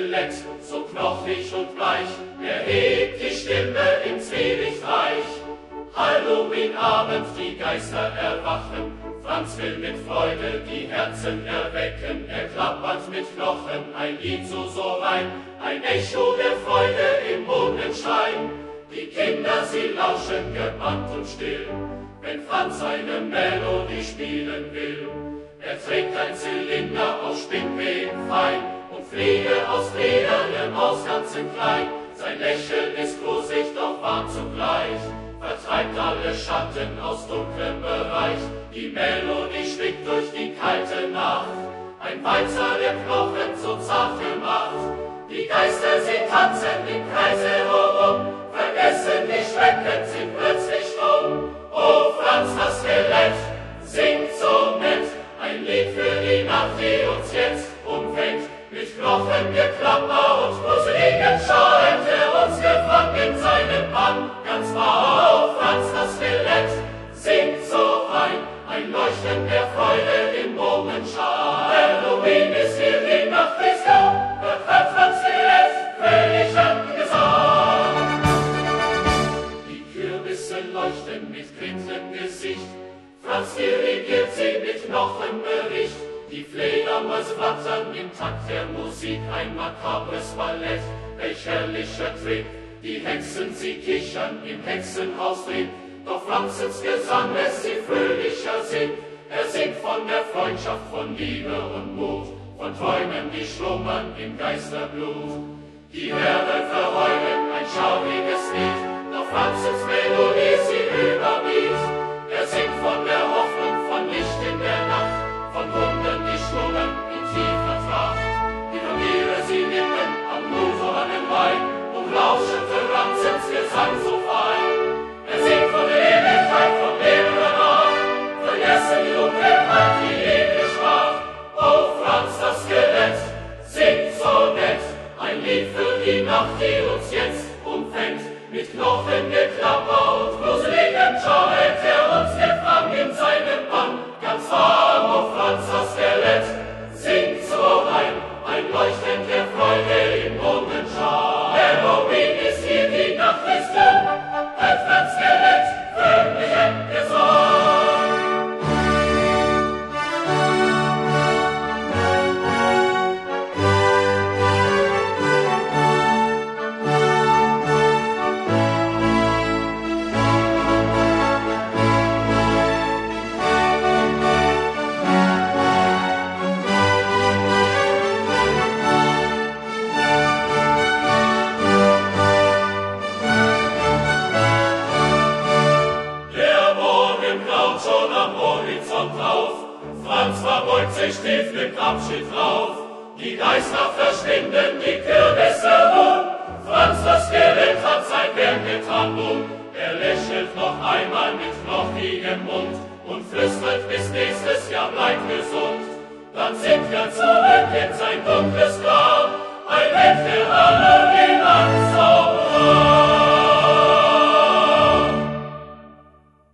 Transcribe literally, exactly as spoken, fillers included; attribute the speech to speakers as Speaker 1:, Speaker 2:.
Speaker 1: Skelett, so knochig und bleich, erhebt die Stimme im Zwielichtreich. Halloween-Abend, die Geister erwachen, Franz will mit Freude die Herzen erwecken. Er klappert mit Knochen, ein Lied so, so rein, ein Echo der Freude im Mondenschein. Die Kinder, sie lauschen gebannt und still, wenn Franz eine Melodie spielen will. Er trägt ein Zylinder aus Spinnweben fein und Fliege aus Leder, aus ganzem Kleid. Sein Lächeln ist rosig, doch warm zugleich, vertreibt alle Schatten aus dunklem Bereich. Die Melodie schwingt durch die kalte Nacht, ein Walzer der Knochen so zart gemacht. Die Geister, sie tanzen im Kreise herum, vergessen die Schrecken, sind plötzlich stumm. Oh Franz, das Skelett singt so nett, ein Lied für die Nacht, die uns jetzt umfängt. Mit Knochengeklapper und gruseligen Schau hält er uns gefangen in seinem Bann. Ganz wahr, oh Franz, das Skelett singt so rein, ein Leuchten der Freude im Mondenschein. Halloween ist hier, die Nacht ist da, hört, hört Franz Skelett fröhlichen Gesang. Die Kürbisse leuchten mit grinsendem Gesicht, Franz dirigiert sie mit Knochenbericht. Die Fledermäuse flattern im Takt der Musik, ein makabres Ballett, welch herrlicher Trick. Die Hexen, sie kichern im Hexenhaus drin, doch Franzens Gesang lässt sie fröhlicher singen. Er singt von der Freundschaft, von Liebe und Mut, von Träumen, die schlummern im Geisterblut. Die Berge verheulen ein schauriges Lied, doch Franzens Melodie sie überbiet. Er singt von der Hoffnung, von Licht in der Nacht, von Wunden, die schlummern in tiefer Tracht. Die Familie, sie nippen am wuchernden Wein und lauschen für Franzens Gesang so fein. Er singt von der Ewigkeit, vom Leben danach, vergessen die Dunkelheit, die ewig sprach. Oh Franz, das Skelett singt so nett, ein Lied für die Nacht, die uns jetzt umfängt. Mit Knochengeklapper und gruseligem Schau hält er uns gefangen in seinem Bann. Ganz warm, oh Franz, das Skelett singt so rein, ein Leuchten der Freude im Mondenschein. Halloween ist hier, die Nacht ist um, hört Franz Skelett fröhlichen Gesang. Franz verbeugt sich tief, nimmt Abschied drauf. Die Geister verschwinden, die Kürbisse ruhen. Franz, das Skelett, hat sein Werk getan nun. Er lächelt noch einmal mit knochigem Mund und flüstert, bis nächstes Jahr bleibt gesund. Dann sinkt er zurück in sein dunkles Grab, ein Held der Alle.